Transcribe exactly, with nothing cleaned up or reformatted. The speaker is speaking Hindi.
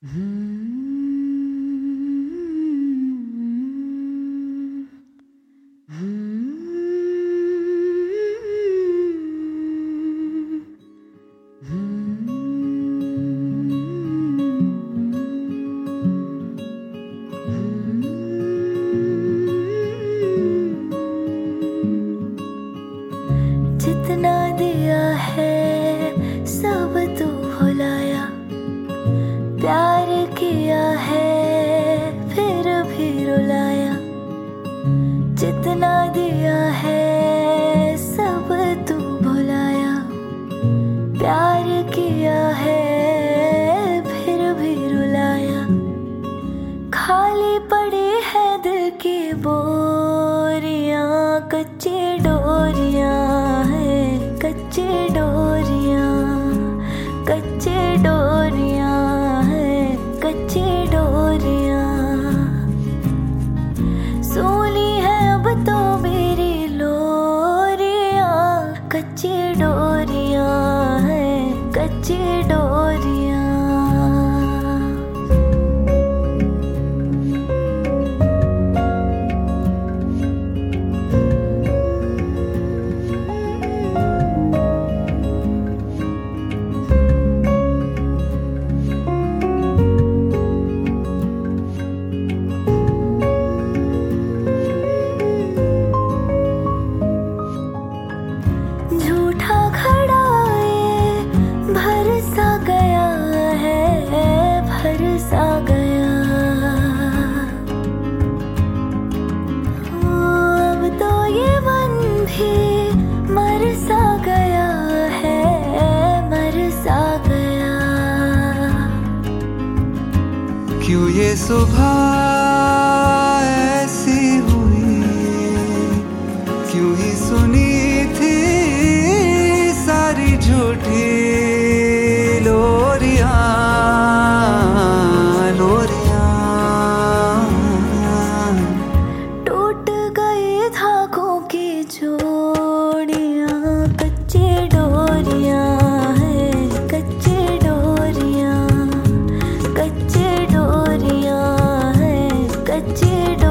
जितना दिया है सब तू भुलाया, प्यार किया है फिर भी रुलाया। जितना दिया है सब तू भुलाया, प्यार किया है फिर भी रुलाया। खाली पड़ी है दिल की बोरियां, कच्ची डोरियां है, कच्ची डोरियां, कच्ची डोरियां है, कच्ची डोरियां। सोनी है अब तो मेरी लोरियां, कच्ची डोरियां है, कच्ची डोरियां। झूठा खड़ा ये भरसा गया है, भरसा गया। अब तो ये मन भी मर सा गया है, मर सा गया। क्यों ये सुबह ऐसी हुई, क्यों ही सुनी थी सारी झूठी लोरियां, लोरियां। टूट गई धागों की जोड़ियां, कच्ची डोरियां है, कच्ची डोरियां, कच्ची डोरियां है, कच्ची डोरियां।